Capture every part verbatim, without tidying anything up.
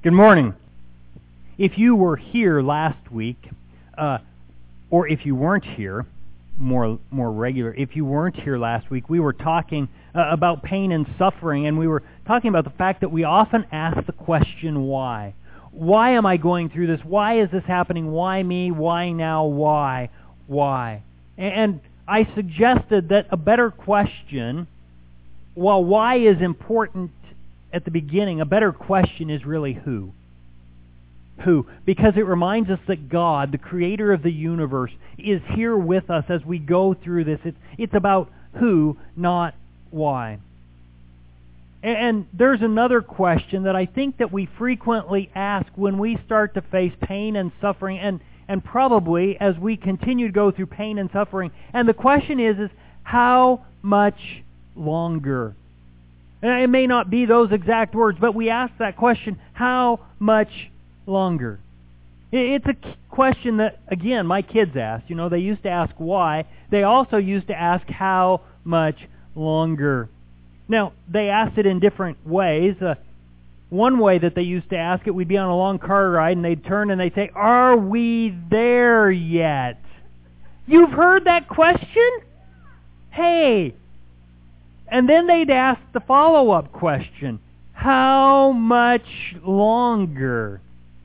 Good morning. If you were here last week, uh, or if you weren't here, more more regular, if you weren't here last week, we were talking uh, about pain and suffering, and we were talking about the fact that we often ask the question, why? Why am I going through this? Why is this happening? Why me? Why now? Why? Why? And I suggested that a better question, while why is important at the beginning, a better question is really who. Who? Because it reminds us that God, the creator of the universe, is here with us as we go through this. It's, it's about who, not why. And, and there's another question that I think that we frequently ask when we start to face pain and suffering, and, and probably as we continue to go through pain and suffering. And the question is, is how much longer? And it may not be those exact words, but we ask that question, how much longer? It's a question that, again, my kids asked. You know, they used to ask why. They also used to ask how much longer. Now, they asked it in different ways. Uh, one way that they used to ask it, we'd be on a long car ride, and they'd turn and they'd say, "Are we there yet?" You've heard that question? Hey! And then they'd ask the follow-up question, how much longer?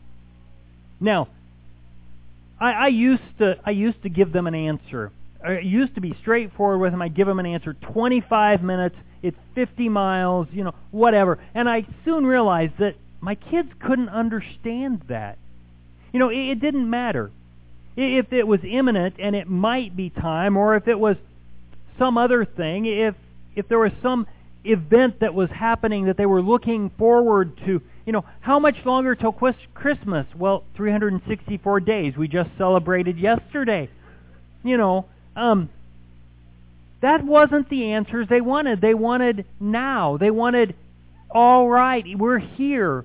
Now, I, I used to I used to give them an answer. I used to be straightforward with them. I'd give them an answer, twenty-five minutes, it's fifty miles, you know, whatever. And I soon realized that my kids couldn't understand that. You know, it, it didn't matter. If it was imminent and it might be time, or if it was some other thing, if if there was some event that was happening that they were looking forward to, you know, how much longer till Christmas? Well, three hundred sixty-four days. We just celebrated yesterday. You know, um, that wasn't the answers they wanted. They wanted now. They wanted, all right, we're here.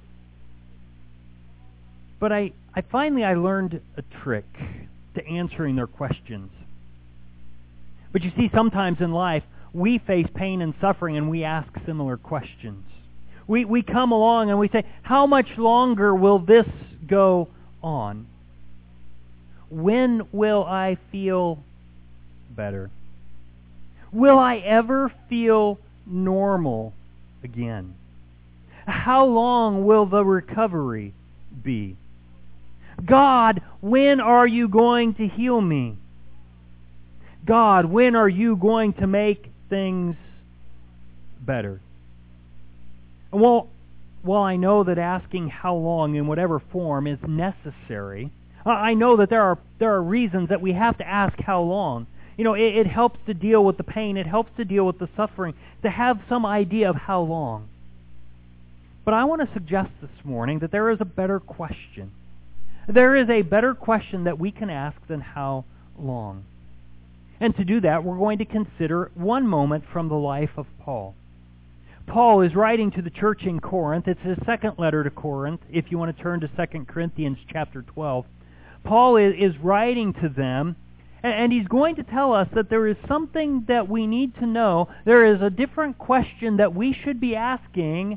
But I, I finally I learned a trick to answering their questions. But you see, sometimes in life, we face pain and suffering and we ask similar questions. We we come along and we say, how much longer will this go on? When will I feel better? Will I ever feel normal again? How long will the recovery be? God, when are you going to heal me? God, when are you going to make things better? And while, while I know that asking how long in whatever form is necessary, I know that there are there are reasons that we have to ask how long. You know, it, it helps to deal with the pain. It helps to deal with the suffering, to have some idea of how long. But I want to suggest this morning that there is a better question. There is a better question that we can ask than how long. And to do that, we're going to consider one moment from the life of Paul. Paul is writing to the church in Corinth. It's his second letter to Corinth, if you want to turn to Second Corinthians chapter twelve. Paul is, is writing to them, and, and he's going to tell us that there is something that we need to know. There is a different question that we should be asking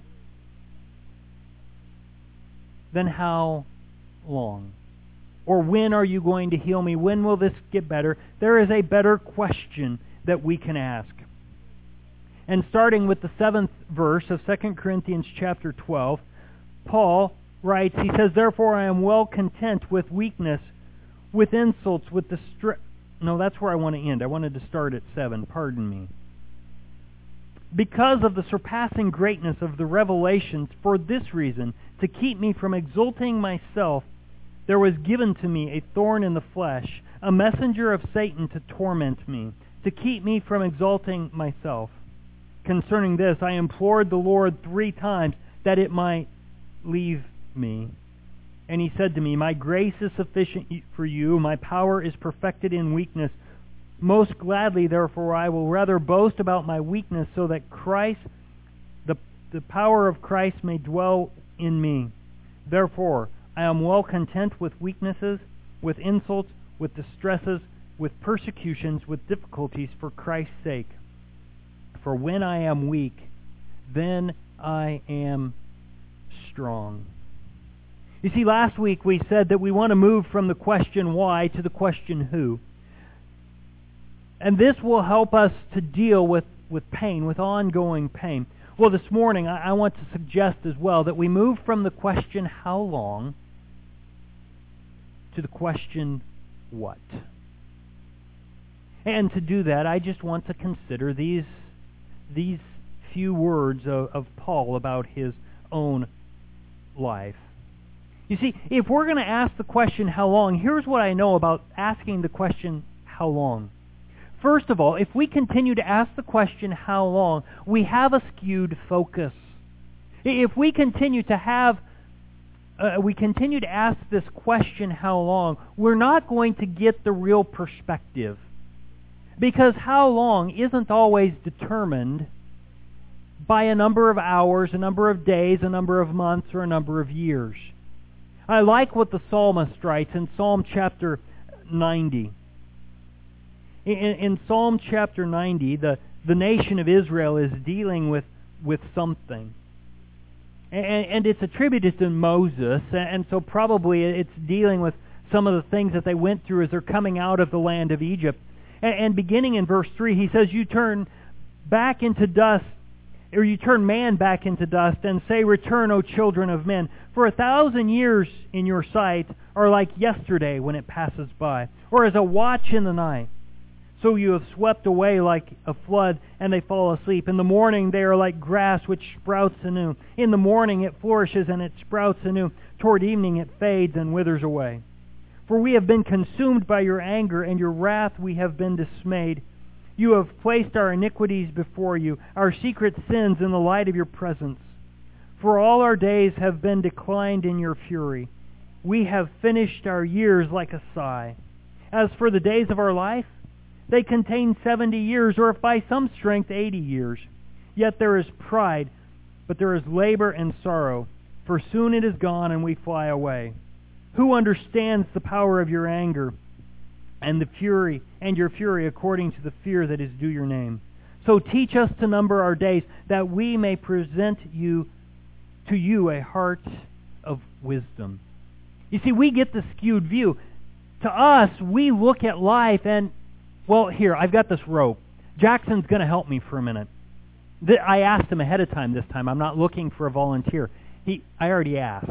than how long. Or when are you going to heal me? When will this get better? There is a better question that we can ask. And starting with the seventh verse of Second Corinthians chapter twelve, Paul writes, he says, "Therefore I am well content with weakness, with insults, with distress." No, that's where I want to end. I wanted to start at seven. Pardon me. "Because of the surpassing greatness of the revelations, for this reason, to keep me from exalting myself, there was given to me a thorn in the flesh, a messenger of Satan to torment me, to keep me from exalting myself. Concerning this, I implored the Lord three times that it might leave me. And he said to me, My grace is sufficient for you, my power is perfected in weakness. Most gladly, therefore, I will rather boast about my weakness, so that Christ, the, the power of Christ may dwell in me. Therefore, I am well content with weaknesses, with insults, with distresses, with persecutions, with difficulties for Christ's sake. For when I am weak, then I am strong." You see, last week we said that we want to move from the question why to the question who. And this will help us to deal with, with pain, with ongoing pain. Well, this morning I, I want to suggest as well that we move from the question how long to the question what. And to do that, I just want to consider these, these few words of, of Paul about his own life. You see, if we're going to ask the question how long, here's what I know about asking the question how long. First of all, if we continue to ask the question how long, we have a skewed focus. If we continue to have, uh, we continue to ask this question how long, we're not going to get the real perspective. Because how long isn't always determined by a number of hours, a number of days, a number of months, or a number of years. I like what the psalmist writes in Psalm chapter ninety. In, in Psalm chapter ninety, the, the nation of Israel is dealing with, with something. And, and it's attributed to Moses, and so probably it's dealing with some of the things that they went through as they're coming out of the land of Egypt. And, and beginning in verse three, he says, you turn back into dust, or you turn man back into dust, and say, return, O children of men. For a thousand years in your sight are like yesterday when it passes by, or as a watch in the night. So you have swept away like a flood, and they fall asleep. In the morning they are like grass which sprouts anew. In the morning it flourishes and it sprouts anew. Toward evening it fades and withers away. For we have been consumed by your anger, and your wrath we have been dismayed. You have placed our iniquities before you, our secret sins in the light of your presence. For all our days have been declined in your fury. We have finished our years like a sigh. As for the days of our life, they contain seventy years, or if by some strength eighty years. Yet there is pride, but there is labor and sorrow, for soon it is gone and we fly away. Who understands the power of your anger and the fury and your fury according to the fear that is due your name? So teach us to number our days, that we may present you to you a heart of wisdom. You see, we get the skewed view. To us, we look at life and, well, here, I've got this rope. Jackson's going to help me for a minute. I asked him ahead of time this time. I'm not looking for a volunteer. He, I already asked.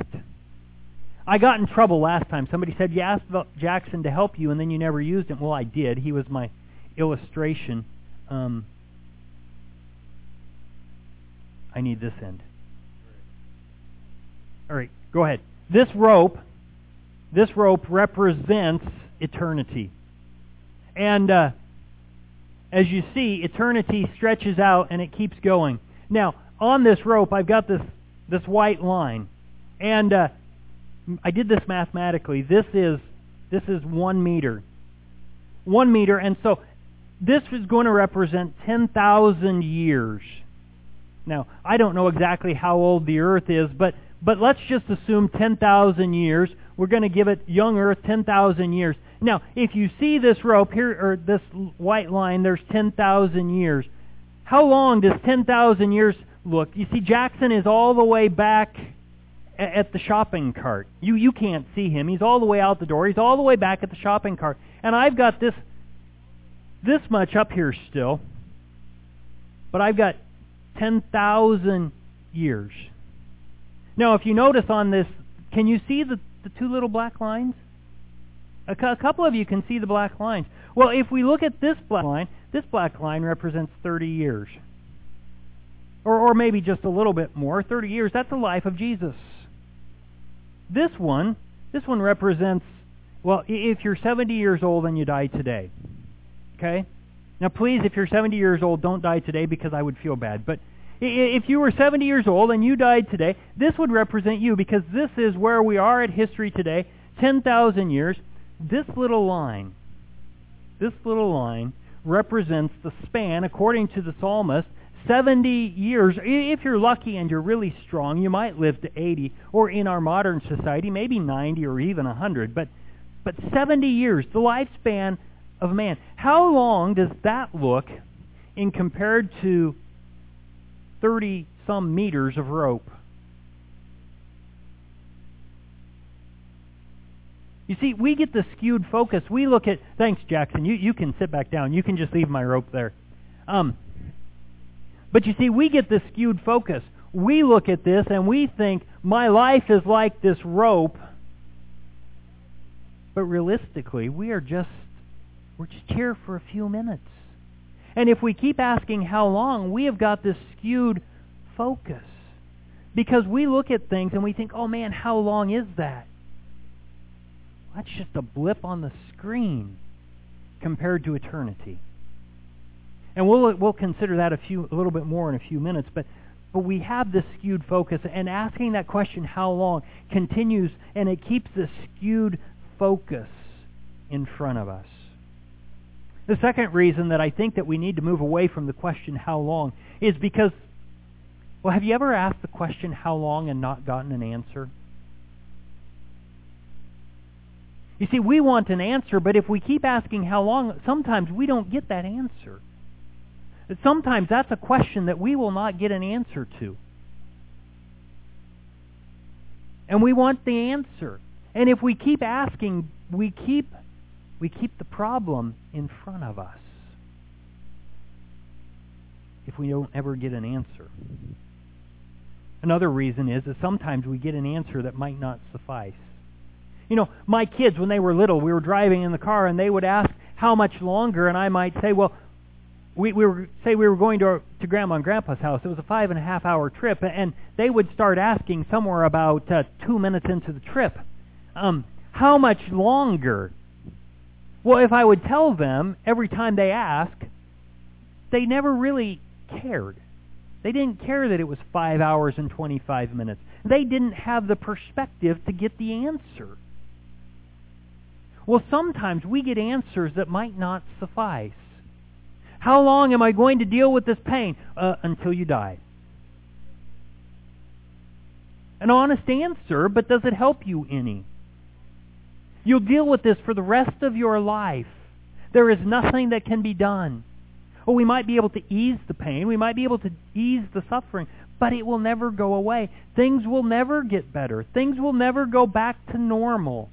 I got in trouble last time. Somebody said, you asked Jackson to help you and then you never used him. Well, I did. He was my illustration. Um, I need this end. All right, go ahead. This rope, this rope represents eternity. And uh, as you see, eternity stretches out and it keeps going. Now, on this rope, I've got this, this white line. And uh, I did this mathematically. This is this is one meter. One meter, and so this is going to represent ten thousand years. Now, I don't know exactly how old the Earth is, but, but let's just assume ten thousand years. We're going to give it young Earth ten thousand years. Now, if you see this rope here, or this white line, there's ten thousand years. How long does ten thousand years look? You see, Jackson is all the way back at the shopping cart. You you can't see him. He's all the way out the door. He's all the way back at the shopping cart. And I've got this this much up here still. But I've got ten thousand years. Now, if you notice on this, can you see the, the two little black lines? A, a couple of you can see the black lines. Well, if we look at this black line, this black line represents thirty years. Or, or maybe just a little bit more. thirty years, that's the life of Jesus. This one, this one represents, well, if you're seventy years old and you die today, okay? Now, please, if you're seventy years old, don't die today because I would feel bad. But if you were seventy years old and you died today, this would represent you because this is where we are at history today, ten thousand years. This little line, this little line represents the span, according to the psalmist, seventy years. If you're lucky and you're really strong, you might live to eighty, or in our modern society, maybe ninety or even one hundred. But, but seventy years, the lifespan of man. How long does that look in compared to thirty-some meters of rope? You see, we get the skewed focus. We look at, thanks Jackson, you, you can sit back down. You can just leave my rope there. Um, but you see, we get the skewed focus. We look at this and we think, my life is like this rope. But realistically, we are just, we're just here for a few minutes. And if we keep asking how long, we have got this skewed focus. Because we look at things and we think, oh man, how long is that? That's just a blip on the screen compared to eternity. And we'll we'll consider that a few a little bit more in a few minutes, but but we have this skewed focus, and asking that question, how long, continues, and it keeps this skewed focus in front of us. The second reason that I think that we need to move away from the question, how long, is because, well, have you ever asked the question, how long, and not gotten an answer? You see, we want an answer, but if we keep asking how long, sometimes we don't get that answer. Sometimes that's a question that we will not get an answer to. And we want the answer. And if we keep asking, we keep we keep the problem in front of us. If we don't ever get an answer. Another reason is that sometimes we get an answer that might not suffice. You know, my kids, when they were little, we were driving in the car and they would ask how much longer, and I might say, well, we, we were say we were going to to Grandma and Grandpa's house. It was a five and a half hour trip, and they would start asking somewhere about uh, two minutes into the trip, um, how much longer? Well, if I would tell them every time they ask, they never really cared. They didn't care that it was five hours and twenty-five minutes. They didn't have the perspective to get the answer. Well, sometimes we get answers that might not suffice. How long am I going to deal with this pain? Uh, until you die. An honest answer, but does it help you any? You'll deal with this for the rest of your life. There is nothing that can be done. Well, we might be able to ease the pain. We might be able to ease the suffering, but it will never go away. Things will never get better. Things will never go back to normal.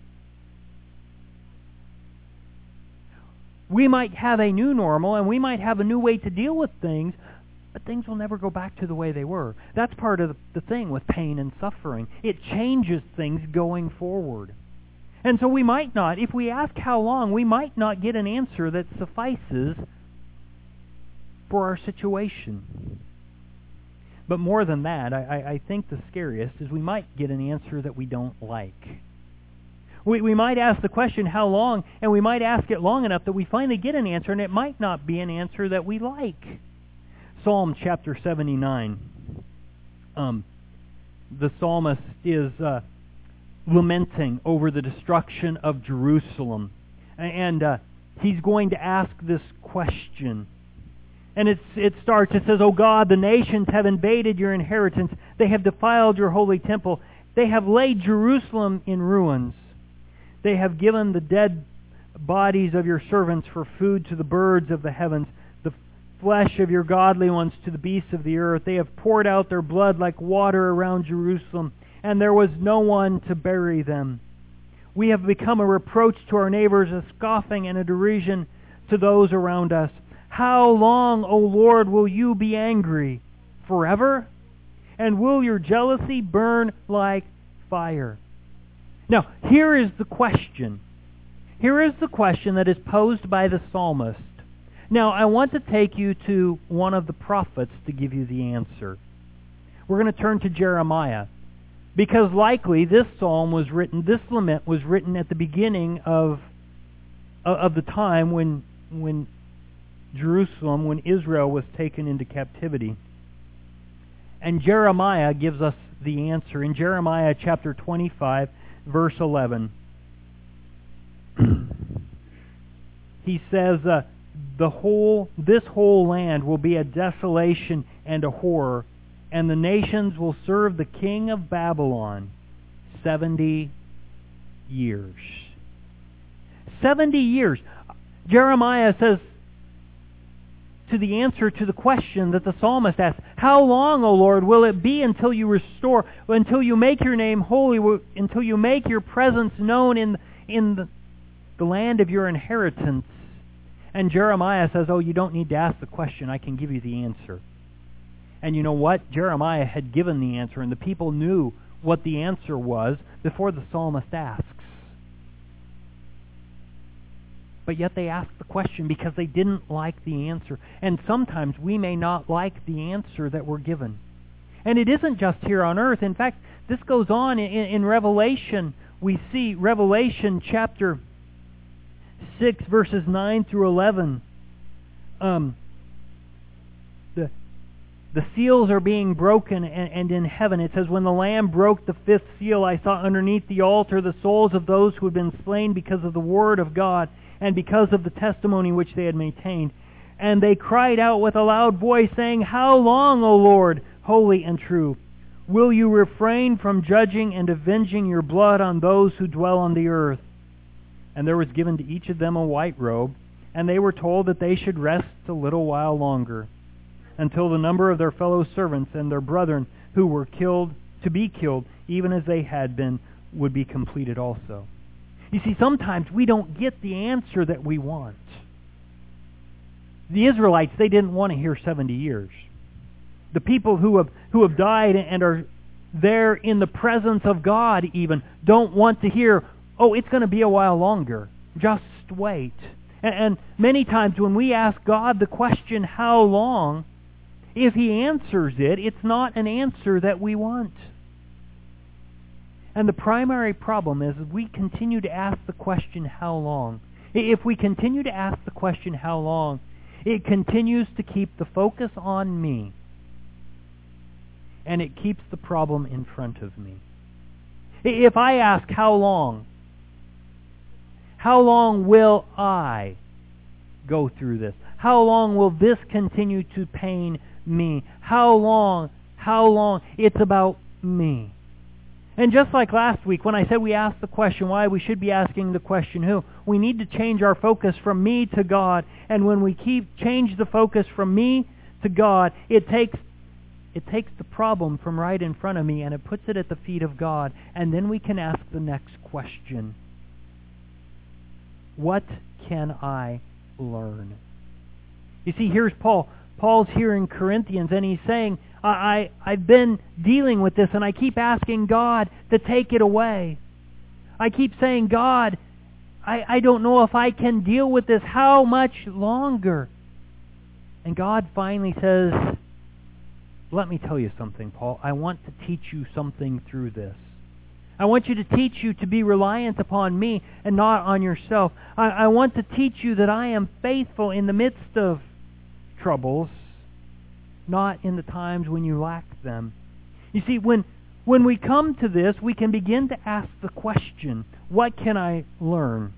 We might have a new normal, and we might have a new way to deal with things, but things will never go back to the way they were. That's part of the thing with pain and suffering. It changes things going forward. And so we might not, if we ask how long, we might not get an answer that suffices for our situation. But more than that, I, I think the scariest is we might get an answer that we don't like. We, we might ask the question, how long, and we might ask it long enough that we finally get an answer, and it might not be an answer that we like. Psalm chapter seventy-nine. Um, the psalmist is uh, lamenting over the destruction of Jerusalem. And uh, he's going to ask this question. And it's, it starts, it says, O God, the nations have invaded your inheritance. They have defiled your holy temple. They have laid Jerusalem in ruins. They have given the dead bodies of your servants for food to the birds of the heavens, the flesh of your godly ones to the beasts of the earth. They have poured out their blood like water around Jerusalem, and there was no one to bury them. We have become a reproach to our neighbors, a scoffing and a derision to those around us. How long, O Lord, will you be angry? Forever? And will your jealousy burn like fire? Now, here is the question. Here is the question that is posed by the psalmist. Now, I want to take you to one of the prophets to give you the answer. We're going to turn to Jeremiah, because likely this psalm was written, this lament was written at the beginning of, of the time when, when Jerusalem, when Israel was taken into captivity. And Jeremiah gives us the answer. In Jeremiah chapter twenty-five, verse eleven, he says, uh, the whole, this whole land will be a desolation and a horror, and the nations will serve the king of Babylon seventy years. Seventy years. Jeremiah says to the answer to the question that the psalmist asked, how long, O Lord, will it be until you restore, until you make your name holy, until you make your presence known in, in the, the land of your inheritance. And Jeremiah says, oh, you don't need to ask the question. I can give you the answer. And you know what? Jeremiah had given the answer, and the people knew what the answer was before the psalmist asks. But yet they asked the question because they didn't like the answer. And sometimes we may not like the answer that we're given. And it isn't just here on earth. In fact, this goes on in, in Revelation. We see Revelation chapter six, verses nine through eleven. Um, the The seals are being broken, and, and in heaven it says, when the Lamb broke the fifth seal, I saw underneath the altar the souls of those who had been slain because of the word of God and because of the testimony which they had maintained. And they cried out with a loud voice, saying, How long, O Lord, holy and true, will you refrain from judging and avenging your blood on those who dwell on the earth? And there was given to each of them a white robe, and they were told that they should rest a little while longer, until the number of their fellow servants and their brethren who were killed, to be killed, even as they had been, would be completed also. You see, sometimes we don't get the answer that we want. The Israelites, they didn't want to hear seventy years. The people who have who have died and are there in the presence of God even don't want to hear, oh, it's going to be a while longer. Just wait. And, and many times when we ask God the question, how long, if He answers it, it's not an answer that we want. And the primary problem is we continue to ask the question, how long? If we continue to ask the question, how long, it continues to keep the focus on me, and it keeps the problem in front of me. If I ask, how long? How long will I go through this? How long will this continue to pain me? How long? How long? It's about me. And just like last week when I said we asked the question why, we should be asking the question who. We need to change our focus from me to God. And when we keep change the focus from me to God, it takes it takes the problem from right in front of me and it puts it at the feet of God. And then we can ask the next question. What can I learn? You see, here's Paul. Paul's here in Corinthians, and he's saying, I, I, I've been dealing with this, and I keep asking God to take it away. I keep saying, God, I, I don't know if I can deal with this. How much longer? And God finally says, let me tell you something, Paul. I want to teach you something through this. I want you to teach you to be reliant upon me and not on yourself. I, I want to teach you that I am faithful in the midst of troubles, not in the times when you lack them. You see, when when we come to this, we can begin to ask the question, what can I learn?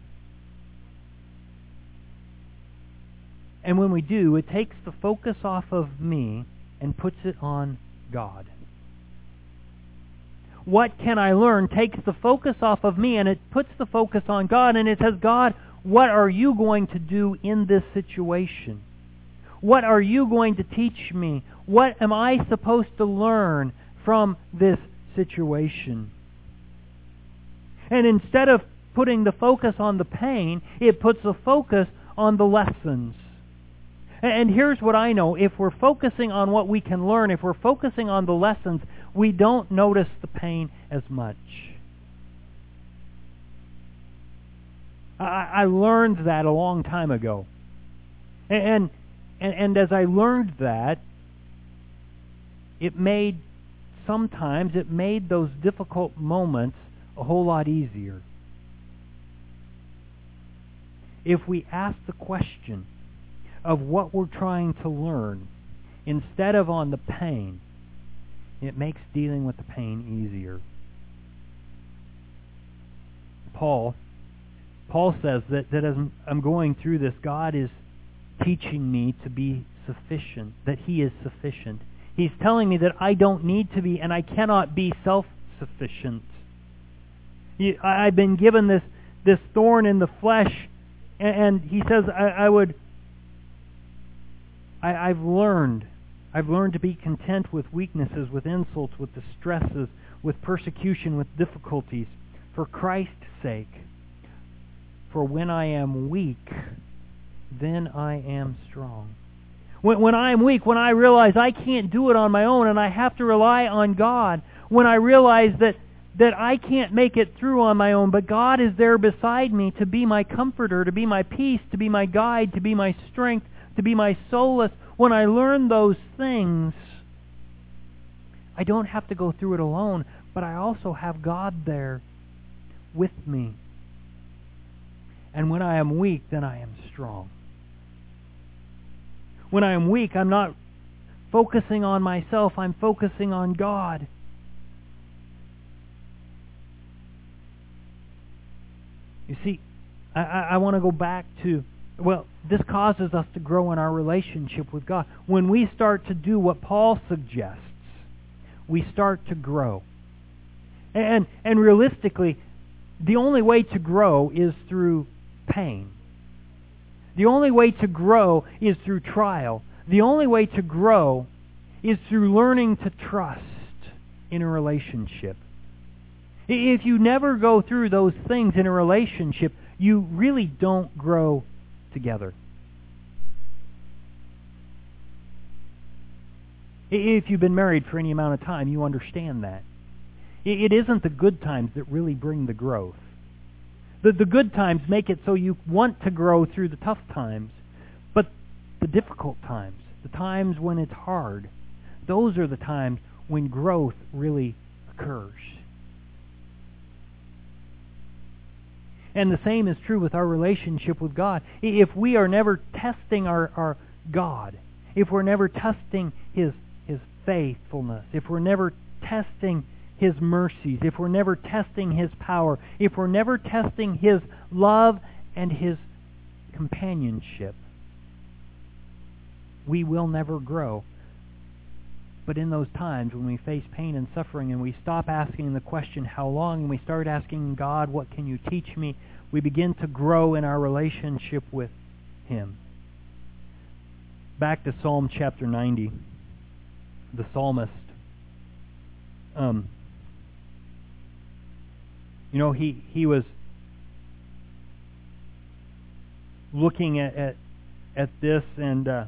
And when we do, it takes the focus off of me and puts it on God. What can I learn takes the focus off of me and it puts the focus on God, and it says, God, what are you going to do in this situation? What are you going to teach me? What am I supposed to learn from this situation? And instead of putting the focus on the pain, it puts the focus on the lessons. And here's what I know. If we're focusing on what we can learn, if we're focusing on the lessons, we don't notice the pain as much. I, I learned that a long time ago. And, and, and as I learned that, it made, sometimes it made those difficult moments a whole lot easier. If we ask the question of what we're trying to learn instead of on the pain, it makes dealing with the pain easier. Paul, Paul says that, that as I'm going through this, God is teaching me to be sufficient, that He is sufficient. He's telling me that I don't need to be and I cannot be self-sufficient. I've been given this, this thorn in the flesh, and He says I, I would I, I've learned. I've learned to be content with weaknesses, with insults, with distresses, with persecution, with difficulties, for Christ's sake. For when I am weak, then I am strong. When, when I am weak, when I realize I can't do it on my own and I have to rely on God, when I realize that, that I can't make it through on my own, but God is there beside me to be my comforter, to be my peace, to be my guide, to be my strength, to be my solace, when I learn those things, I don't have to go through it alone, but I also have God there with me. And when I am weak, then I am strong. When I am weak, I'm not focusing on myself, I'm focusing on God. You see, I, I, I want to go back to, well, this causes us to grow in our relationship with God. When we start to do what Paul suggests, we start to grow. And, and realistically, the only way to grow is through pain. The only way to grow is through trial. The only way to grow is through learning to trust in a relationship. If you never go through those things in a relationship, you really don't grow together. If you've been married for any amount of time, you understand that. It isn't the good times that really bring the growth. The, the good times make it so you want to grow through the tough times. But the difficult times, the times when it's hard, those are the times when growth really occurs. And the same is true with our relationship with God. If we are never testing our, our God, if we're never testing His, His faithfulness, if we're never testing His mercies, if we're never testing His power, if we're never testing His love and His companionship, we will never grow. But in those times when we face pain and suffering and we stop asking the question, how long, and we start asking God, what can you teach me, we begin to grow in our relationship with Him. Back to Psalm chapter ninety. The psalmist, um, you know, he, he was looking at, at, at this and uh,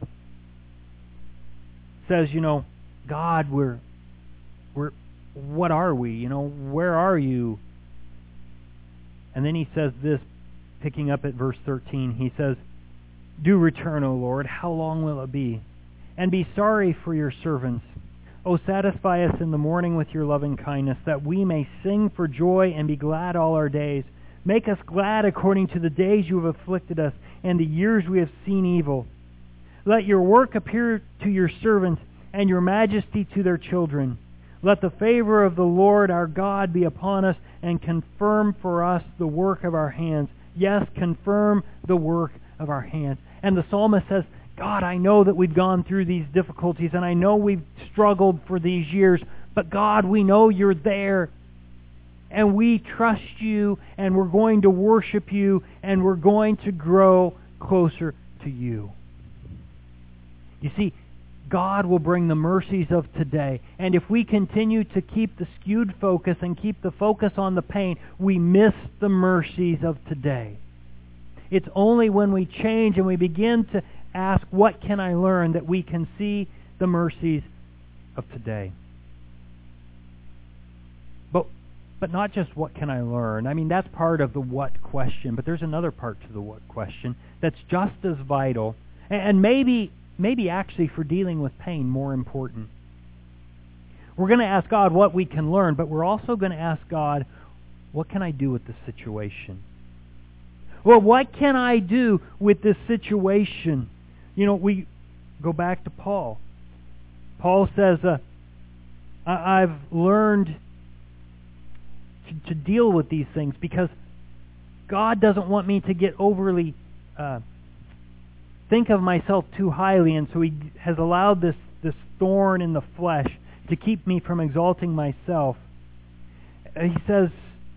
says, you know, God, we're, we're, what are we? You know, where are you? And then he says this, picking up at verse thirteen, he says, do return, O Lord, how long will it be? And be sorry for your servants. O satisfy us in the morning with your loving kindness, that we may sing for joy and be glad all our days. Make us glad according to the days you have afflicted us, and the years we have seen evil. Let your work appear to your servants, and your majesty to their children. Let the favor of the Lord our God be upon us, and confirm for us the work of our hands. Yes, confirm the work of our hands. And the psalmist says, God, I know that we've gone through these difficulties, and I know we've struggled for these years, but God, we know you're there, and we trust you, and we're going to worship you, and we're going to grow closer to you. You see, God will bring the mercies of today, and if we continue to keep the skewed focus and keep the focus on the pain, we miss the mercies of today. It's only when we change and we begin to ask, what can I learn, that we can see the mercies of today. But but not just what can I learn. I mean, that's part of the what question, but there's another part to the what question that's just as vital, and maybe maybe actually for dealing with pain more important. We're going to ask God what we can learn, but we're also going to ask God, what can I do with this situation? Well, what can I do with this situation? You know, we go back to Paul. Paul says, uh, I've learned to, to deal with these things because God doesn't want me to get overly, uh, think of myself too highly, and so He has allowed this, this thorn in the flesh to keep me from exalting myself. He says,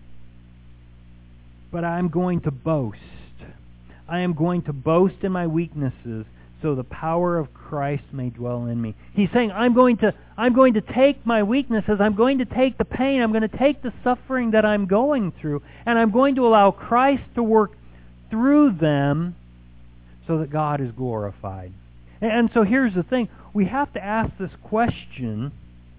but I'm going to boast. I am going to boast in my weaknesses, so the power of Christ may dwell in me. He's saying, I'm going to I'm going to take my weaknesses, I'm going to take the pain, I'm going to take the suffering that I'm going through, and I'm going to allow Christ to work through them so that God is glorified. And so here's the thing. We have to ask this question,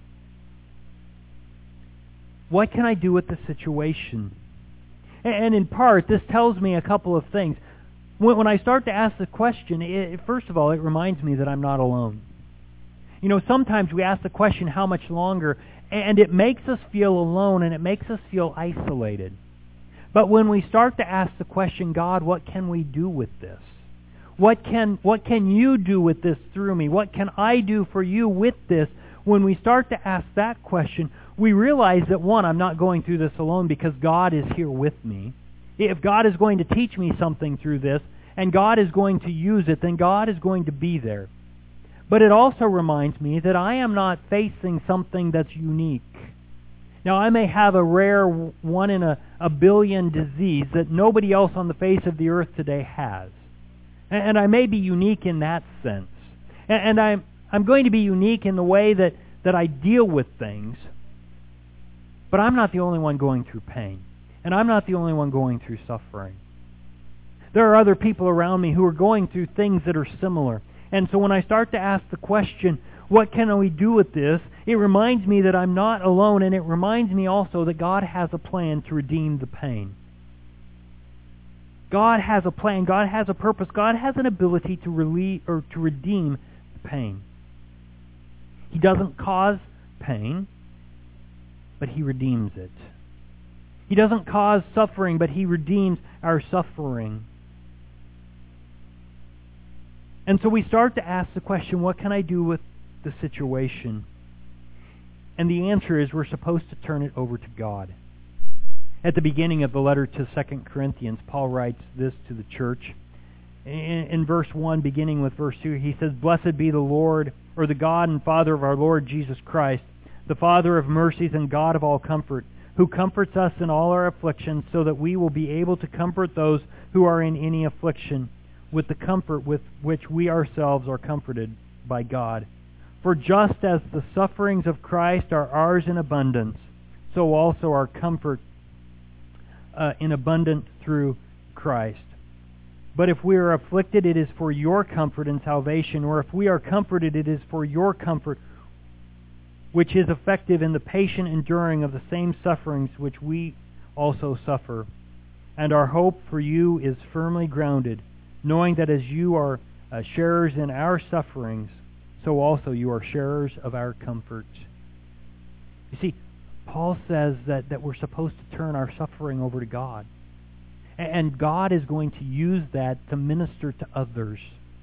what can I do with the situation? And in part, this tells me a couple of things. When I start to ask the question, it, first of all, it reminds me that I'm not alone. You know, sometimes we ask the question, how much longer? And it makes us feel alone, and it makes us feel isolated. But when we start to ask the question, God, what can we do with this? What can, what can you do with this through me? What can I do for you with this? When we start to ask that question, we realize that, one, I'm not going through this alone because God is here with me. If God is going to teach me something through this, and God is going to use it, then God is going to be there. But it also reminds me that I am not facing something that's unique. Now, I may have a rare one in a, a billion disease that nobody else on the face of the earth today has. And, and I may be unique in that sense. And, and I'm, I'm going to be unique in the way that, that I deal with things. But I'm not the only one going through pain. And I'm not the only one going through suffering. There are other people around me who are going through things that are similar. And so when I start to ask the question, what can we do with this? It reminds me that I'm not alone, and it reminds me also that God has a plan to redeem the pain. God has a plan. God has a purpose. God has an ability to relieve or to redeem the pain. He doesn't cause pain, but He redeems it. He doesn't cause suffering, but He redeems our suffering. And so we start to ask the question, what can I do with the situation? And the answer is we're supposed to turn it over to God. At the beginning of the letter to Second Corinthians, Paul writes this to the church. In, in verse one, beginning with verse two, he says, "Blessed be the Lord, or the God and Father of our Lord Jesus Christ, the Father of mercies and God of all comfort, who comforts us in all our afflictions, so that we will be able to comfort those who are in any affliction, with the comfort with which we ourselves are comforted by God. For just as the sufferings of Christ are ours in abundance, so also our comfort uh, in abundance through Christ. But if we are afflicted, it is for your comfort and salvation, or if we are comforted, it is for your comfort, which is effective in the patient enduring of the same sufferings which we also suffer. And our hope for you is firmly grounded, knowing that as you are uh, sharers in our sufferings, so also you are sharers of our comfort." You see, Paul says that, that we're supposed to turn our suffering over to God. And God is going to use that to minister to others.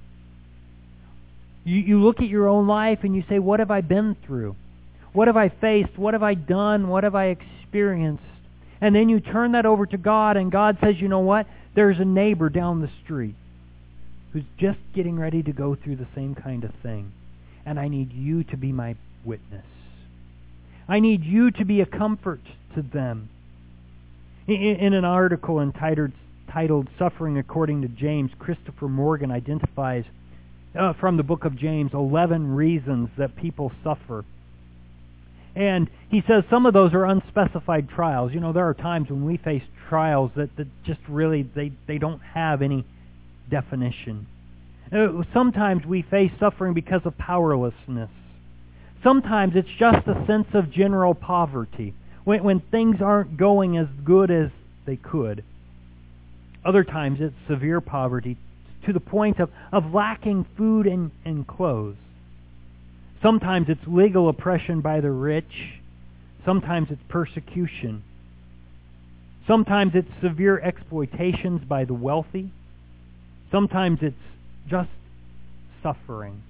You, you look at your own life and you say, what have I been through? What have I faced? What have I done? What have I experienced? And then you turn that over to God, and God says, you know what? There's a neighbor down the street who's just getting ready to go through the same kind of thing. And I need you to be my witness. I need you to be a comfort to them. In, in an article entitled, titled Suffering According to James, Christopher Morgan identifies uh, from the book of James eleven reasons that people suffer. And he says some of those are unspecified trials. You know, there are times when we face trials that, that just really, they, they don't have any definition. Uh, sometimes we face suffering because of powerlessness. Sometimes it's just a sense of general poverty, when, when things aren't going as good as they could. Other times it's severe poverty to the point of, of lacking food and, and clothes. Sometimes it's legal oppression by the rich. Sometimes it's persecution. Sometimes it's severe exploitations by the wealthy. Sometimes it's just suffering.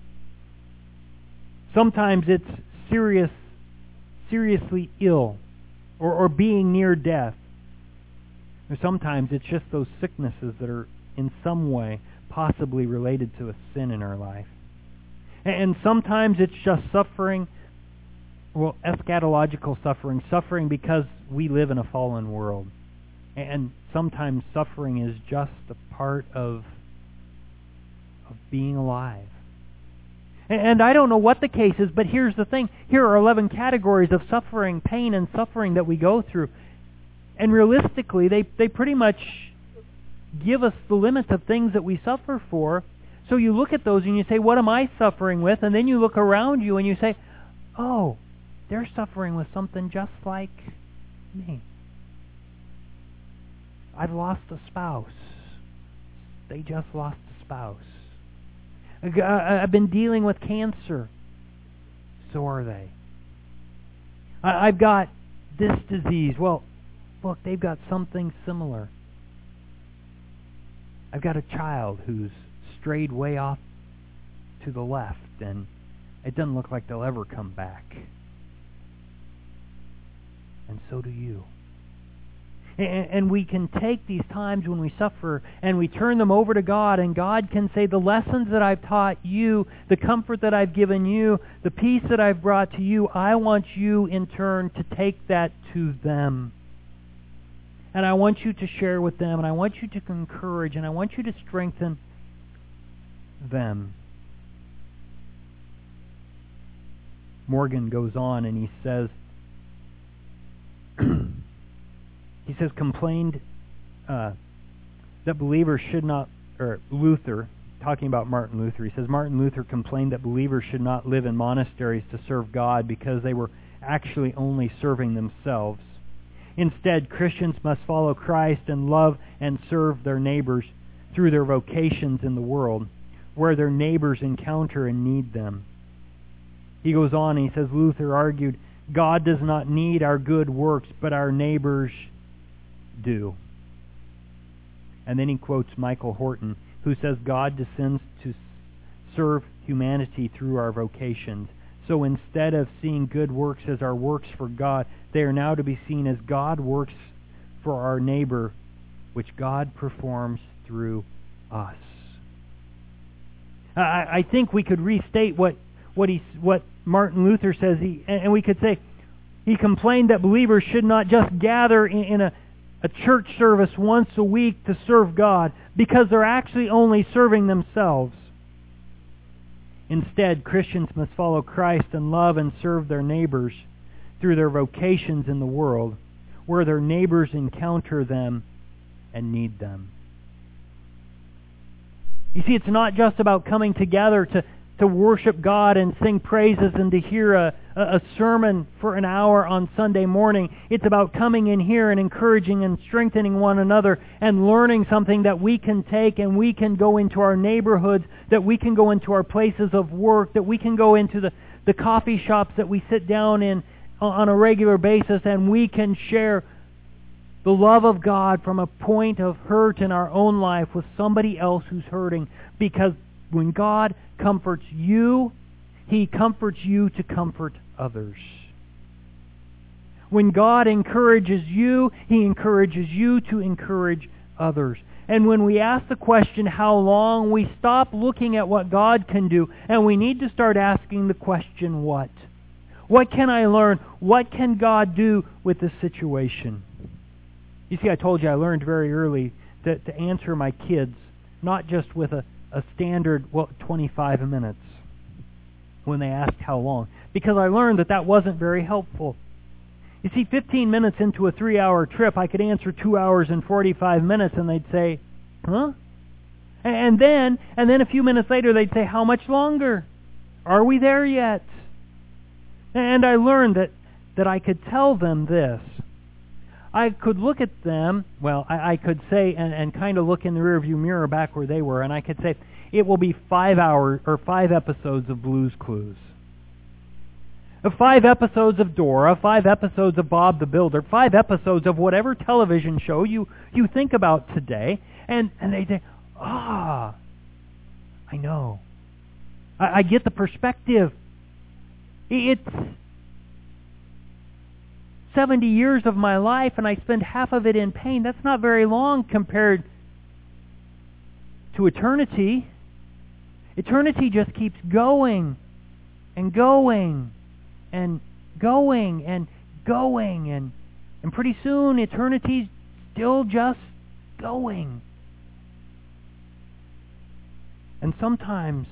Sometimes it's serious, seriously ill or, or being near death. Or sometimes it's just those sicknesses that are in some way possibly related to a sin in our life. And sometimes it's just suffering, well, eschatological suffering, suffering because we live in a fallen world. And sometimes suffering is just a part of, of being alive. And I don't know what the case is, but here's the thing. Here are eleven categories of suffering, pain, and suffering that we go through. And realistically, they, they pretty much give us the limits of things that we suffer for. So you look at those and you say, what am I suffering with? And then you look around you and you say, oh, they're suffering with something just like me. I've lost a spouse. They just lost a spouse. I've been dealing with cancer. So are they. I've got this disease. Well, look, they've got something similar. I've got a child who's strayed way off to the left, and it doesn't look like they'll ever come back. And so do you. And we can take these times when we suffer and we turn them over to God, and God can say, the lessons that I've taught you, the comfort that I've given you, the peace that I've brought to you, I want you in turn to take that to them. And I want you to share with them, and I want you to encourage, and I want you to strengthen them. Morgan goes on and he says, he says, complained uh, that believers should not, or Luther, talking about Martin Luther, he says, Martin Luther complained that believers should not live in monasteries to serve God because they were actually only serving themselves. Instead, Christians must follow Christ and love and serve their neighbors through their vocations in the world, where their neighbors encounter and need them. He goes on and he says, Luther argued, God does not need our good works, but our neighbors do. And then he quotes Michael Horton, who says, God descends to serve humanity through our vocations. So instead of seeing good works as our works for God, they are now to be seen as God works for our neighbor, which God performs through us. I, I think we could restate what what he what Martin Luther says, he, and we could say he complained that believers should not just gather in, in a, a church service once a week to serve God, because they're actually only serving themselves. Instead, Christians must follow Christ and love and serve their neighbors through their vocations in the world, where their neighbors encounter them and need them. You see, it's not just about coming together to, to worship God and sing praises and to hear a, a sermon for an hour on Sunday morning. It's about coming in here and encouraging and strengthening one another and learning something that we can take and we can go into our neighborhoods, that we can go into our places of work, that we can go into the, the coffee shops that we sit down in on a regular basis, and we can share the love of God from a point of hurt in our own life with somebody else who's hurting. Because when God comforts you, He comforts you to comfort others. When God encourages you, He encourages you to encourage others. And when we ask the question, how long, we stop looking at what God can do, and we need to start asking the question, what? What can I learn? What can God do with this situation? You see, I told you I learned very early to, to answer my kids, not just with a, a standard, well, twenty-five minutes when they asked how long. Because I learned that that wasn't very helpful. You see, fifteen minutes into a three-hour trip, I could answer two hours and forty-five minutes, and they'd say, huh? And then, and then a few minutes later, they'd say, how much longer? Are we there yet? And I learned that, that I could tell them this. I could look at them, well, I, I could say, and, and kind of look in the rearview mirror back where they were, and I could say, it will be five hours, or five episodes of Blue's Clues. Five episodes of Dora, five episodes of Bob the Builder, five episodes of whatever television show you, you think about today, and, and they say, ah, I know. I, I get the perspective. It's seventy years of my life, and I spend half of it in pain. That's not very long compared to eternity. Eternity just keeps going and going and going and going, and, and pretty soon eternity's still just going. And sometimes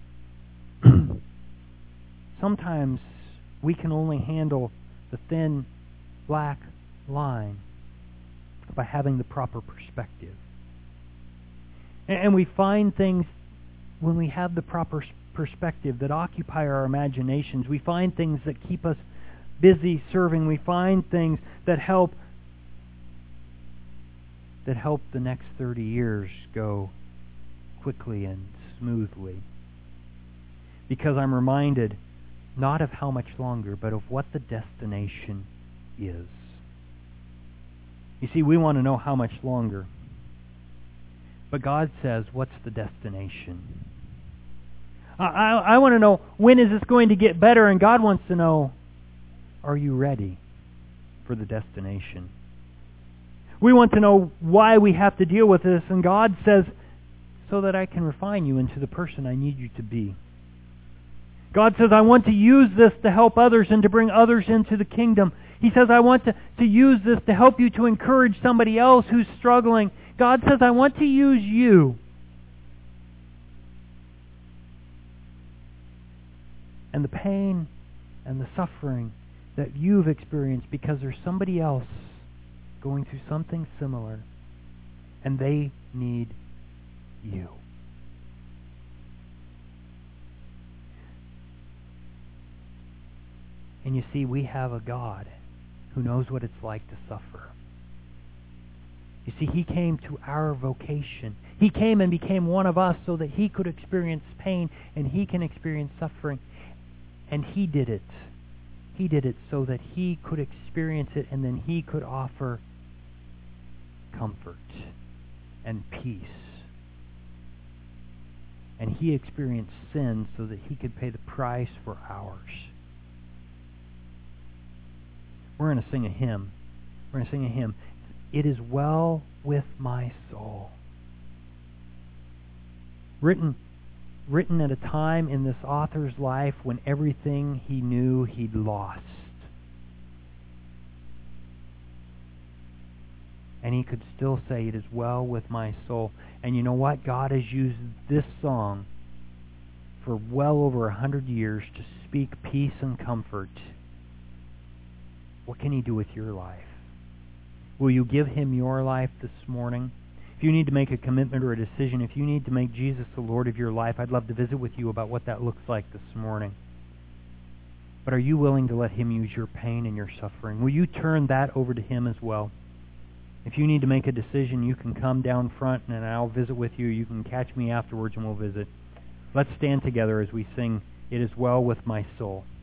sometimes we can only handle the thin black line by having the proper perspective. And we find things when we have the proper perspective that occupy our imaginations. We find things that keep us busy serving. We find things that help that help the next thirty years go quickly and smoothly. Because I'm reminded not of how much longer, but of what the destination is. You see, we want to know how much longer. But God says, what's the destination? I, I, I want to know, when is this going to get better? And God wants to know, are you ready for the destination? We want to know why we have to deal with this. And God says, so that I can refine you into the person I need you to be. God says, I want to use this to help others and to bring others into the kingdom. He says, I want to, to use this to help you to encourage somebody else who's struggling. God says, I want to use you. And the pain and the suffering that you've experienced because there's somebody else going through something similar, and they need you. And you see, we have a God who knows what it's like to suffer. You see, He came to our vocation. He came and became one of us so that He could experience pain and He can experience suffering. And He did it. He did it so that He could experience it and then He could offer comfort and peace. And He experienced sin so that He could pay the price for ours. We're going to sing a hymn. We're going to sing a hymn. It is well with my soul. Written, written at a time in this author's life when everything he knew he'd lost. And he could still say, it is well with my soul. And you know what? God has used this song for well over a hundred years to speak peace and comfort. What can He do with your life? Will you give Him your life this morning? If you need to make a commitment or a decision, if you need to make Jesus the Lord of your life, I'd love to visit with you about what that looks like this morning. But are you willing to let Him use your pain and your suffering? Will you turn that over to Him as well? If you need to make a decision, you can come down front and I'll visit with you. You can catch me afterwards and we'll visit. Let's stand together as we sing, It Is Well With My Soul.